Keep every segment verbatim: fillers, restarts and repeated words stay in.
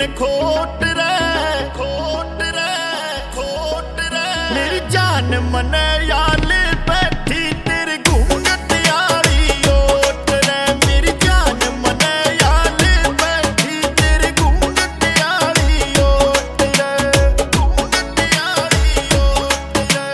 बिन खोट रे खोट रे खोट रे मेरी जान मन याल बैठी तेरे घूंघट याली ओट रे मेरी जान मन याल बैठी तेरे घूंघट याली ओट रे घूंघट याली ओट रे।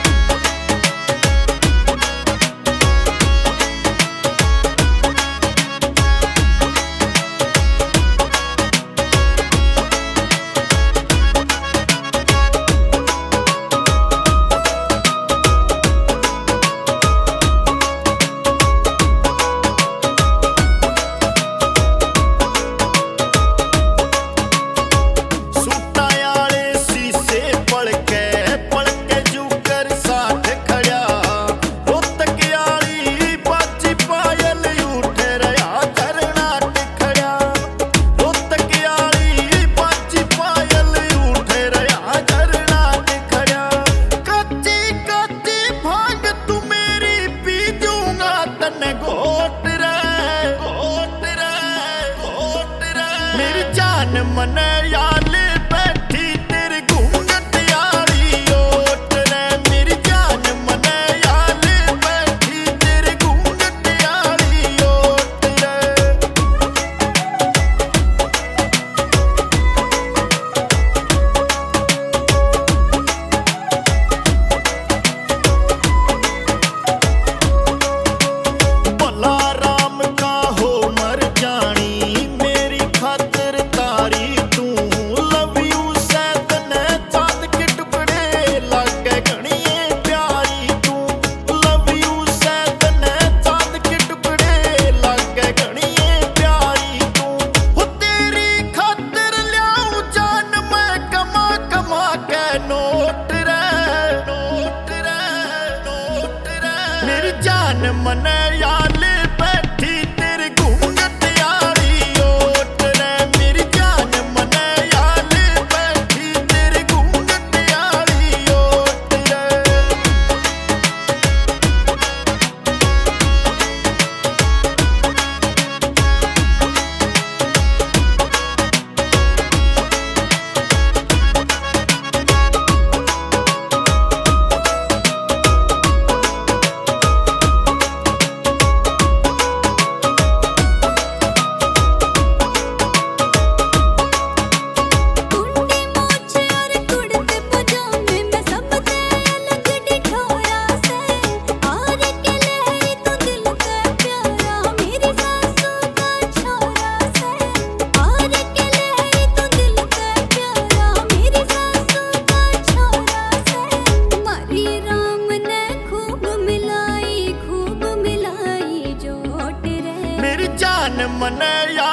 मेरी जान मन याल बैठी तेरे घूंघट याली ओट रे मेरी जान मन याल बैठी तेरे घूंघट याली ओट रे। भला राम का हो मर जानी मेरी खातिर तारी तू लव यू सैतन चांद के टुकड़े लागे घणिए प्यारी तू लव यू सैतन चांद के टुकड़े लागे घणिए प्यारी तू हो तेरी खातिर ल्याऊं जान मैं कमा कमा के नोट रे नोट रे नोट रे मेरी जान मन याल बैठी तेरे घूंघट याली ओट रे मेरी जान मन याल बैठी तेरे घूंघट याली ओट रे। मेरी जान मन